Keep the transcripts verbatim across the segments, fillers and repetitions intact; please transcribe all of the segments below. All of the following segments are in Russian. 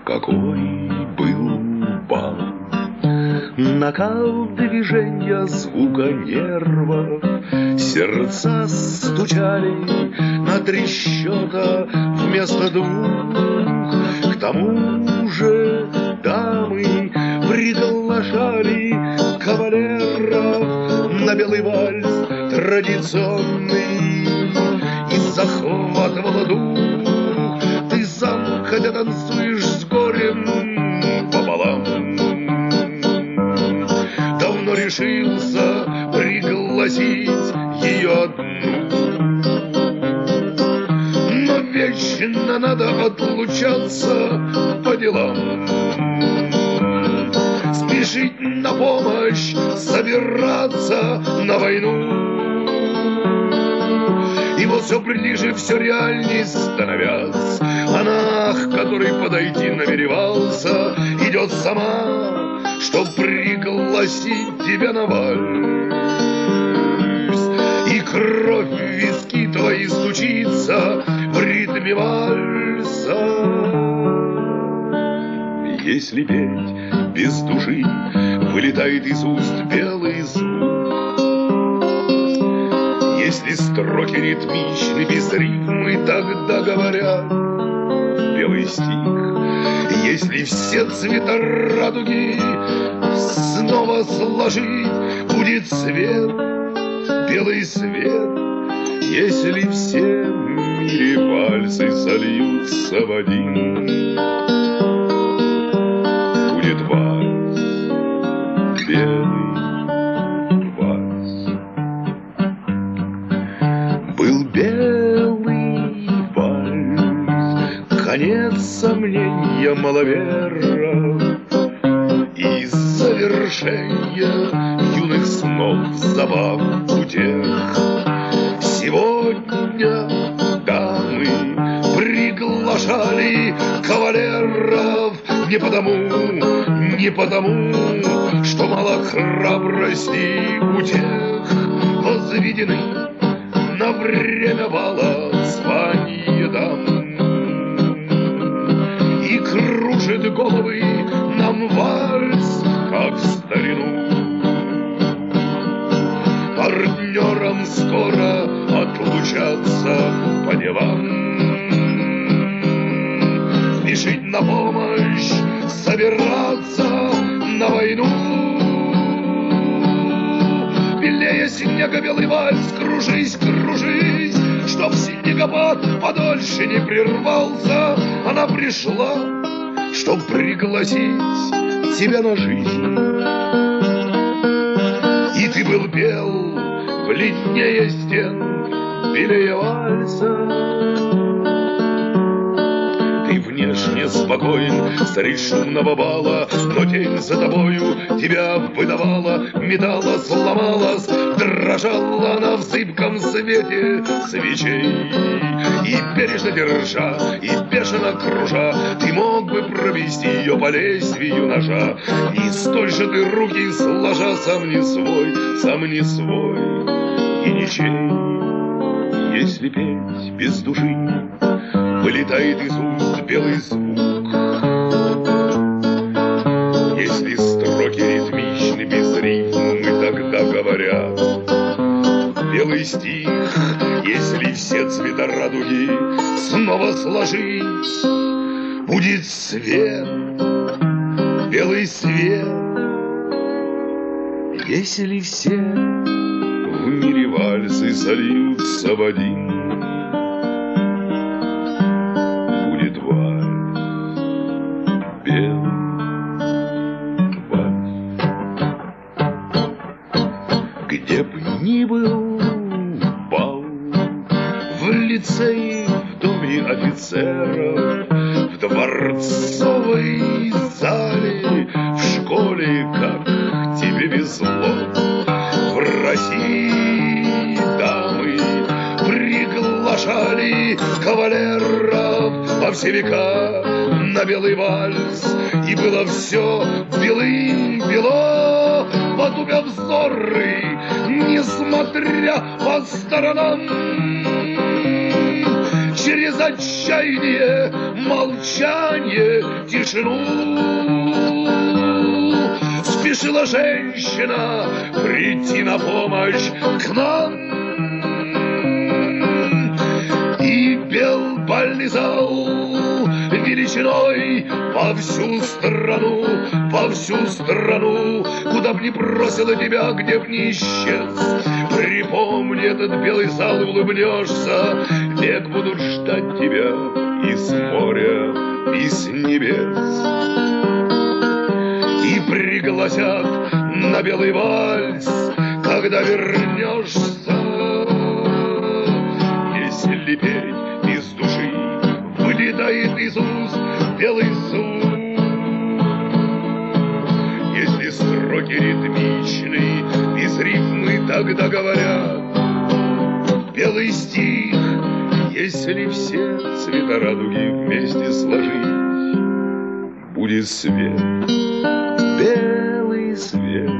какой был бал. Накал движения, звука нервов, сердца стучали на три счета вместо двух. К тому же дамы приглашали кавалеров на белый вальс традиционный, и захватывало дух. Ты сам, хотя танцуешь с горем пополам, давно решился пригласить ее одну. Но вечно надо отлучаться по делам, спешить на помощь, собираться на войну. И вот все ближе, все реальней становясь, она, к которой подойти намеревался, идет сама, чтоб пригласить тебя на вальс. И кровь в виски твои стучится в ритме вальса. Если петь без души, вылетает из уст белый звук. Если строки ритмичны, без рифмы, тогда говорят белый стих. Если все цвета радуги снова сложить, будет свет, белый свет. Если все в мире вальсы сольются в один, будет вальс, белый вальс. Был белый вальс, конец сомнения маловеров и завершение юных снов, забав, утех. Сегодня дамы приглашали кавалеров не потому, не потому, что мало храбрости у тех. Возведены на время бала звания дам, и кружит головы нам вальс, как в старину. Партнерам скоро отлучаться по делам, спешить на помощь, собираться на войну. Белее снега белый вальс, кружись, кружись, чтоб снегопад подольше не прервался. Она пришла, чтоб пригласить тебя на жизнь, и ты был бел бледнее стен, белее вальса. Ты внешне спокоен среди шумного бала, но тень за тобою тебя выдавала, металла сломалась, дрожала она в зыбком свете свечей. И бережно держа, и бешено кружа, ты мог бы провести ее по лезвию ножа. И столь же ты руки сложа, сам не свой, сам не свой и ничей. Если петь без души, вылетает из уст белый звук. Если строки ритмичны, без рифмы, тогда говорят белый стих. Если все цвета радуги снова сложить, будет свет, белый свет. Если все в мире вальсы сольются в один, будет вальс, белый вальс. Где б ни был бал, в лицее, в доме офицеров, в дворцовой зале, в школе, как тебе везло. В России дамы приглашали кавалеров во все века на белый вальс, и было все белым-бело. Потупя взоры, несмотря по сторонам, через отчаяние, молчание, тишину. Спешила женщина прийти на помощь к нам, и пел бальный зал величиной во всю страну, во всю страну. Куда б ни бросила тебя, где б ни исчез, припомни этот белый зал и улыбнешься. Век будут ждать тебя и с моря, и с небес, и пригласят на белый вальс, когда вернешься. Если петь из души вылетает из уст белый звук, если строки ритмичны, без рифмы тогда говорят белый стих. Если все цвета радуги вместе сложить, будет свет, белый свет.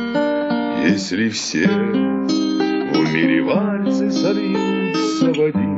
Если все в мире вальсы сольются в один,